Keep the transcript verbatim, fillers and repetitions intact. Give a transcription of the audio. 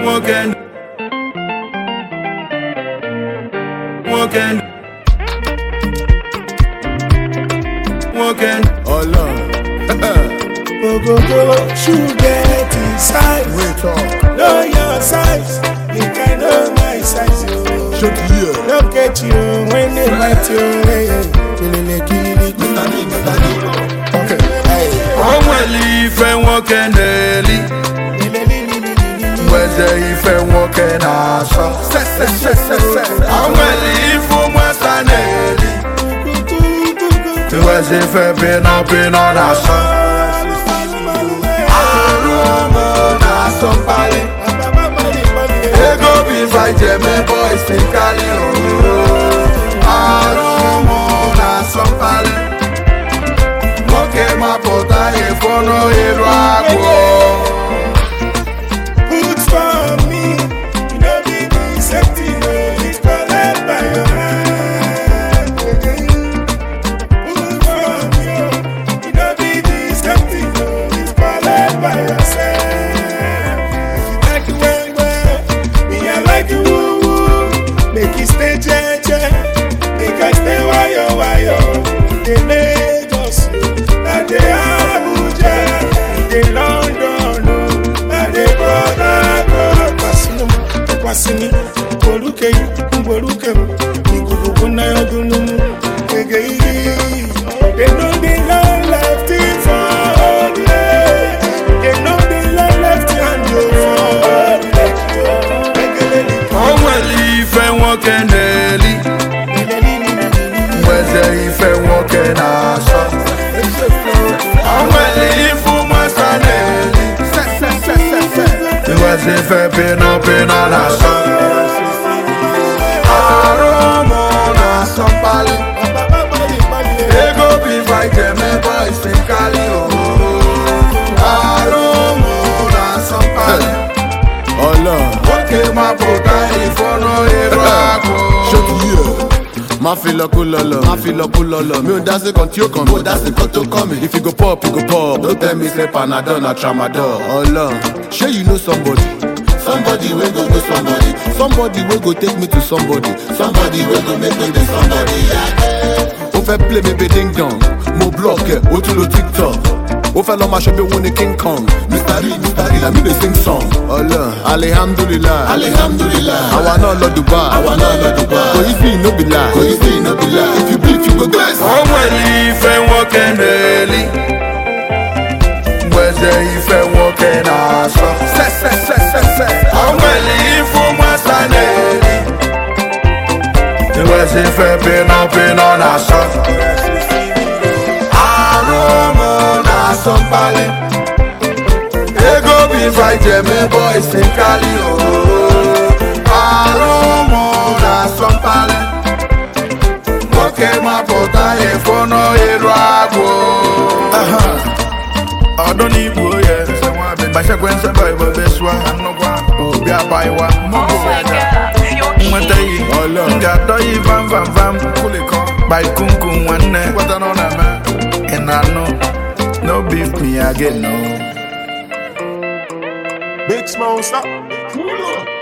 walking, walking, walking. Oh Lord. Go go go, shoe get inside. Wait up. Know your size, you can know my size. Shut here. Don't get you when they bite you. Okay. Hey. I'm well if I walking early. Where's the if I walking asa? I'm well if I'm western early. Where's if I been up in on asa? Somebody, they go be fighting me boys in Cali. I don't wanna somebody. Okay, my pota if I know it right. Good for me, you know be the safety, it's called by your hand. Good for me, you know be the safety, it's called by yourself. Like you woo woo, make you stay jeje, make I stay wayo wayo. They Lagos, and they Abuja, they London, and they Ghana. Kwasinu, kwasini, mboluke, mboluke, igugu na yodunumu, ege. They know they love left it for all day. They know they love left hand for all day. I'm well if I walking early. Where's the if I walking asa? I'm well if I'm western early. Where's if I been up in on asa? I don't wanna somebody. They go be fighting me boys in Cali. I don't wanna somebody. Oh Lord. Okay, my pota if I know it right. Shut here. Ma feel a coololo, ma feel a coololo. Me that's the conti you come, oh that's the conto coming. If you go pop, you go pop. Don't tell me say Panadol, not Tramadol. Oh Lord, sure you know somebody. Somebody will go to somebody. Somebody will go take me to somebody. Somebody will go make me to somebody. On fait play me ding dong. Mo block, oh to the TikTok. Ó fẹ́ lọ máa ṣe bí owó ní King Kong. Mister Lee, Mister Lee, la mi dey sing song. Ọlọ, alihamdulilah, alihamdulilah. Àwa náà lọ Dubai, àwa náà lọ Dubai. Kò yí sí no be lie, kò yí sí no be lie. If you bleed, you go glass. I'm well if I walking early. Where's the if I walking asa? I'm well if I'm western early. Where's if I been up in on asa? Somebody, they go be fighting me boys in Cali. I don't wanna somebody. Okay, my pota if I know it right. I don't need to yeah. But I can't survive with this one. I'm not going to be a buy one. I'm going to you vam vam vam. By kunkum one day. What I know that man. And I know. No beef me again, no. Big Smoke, stop.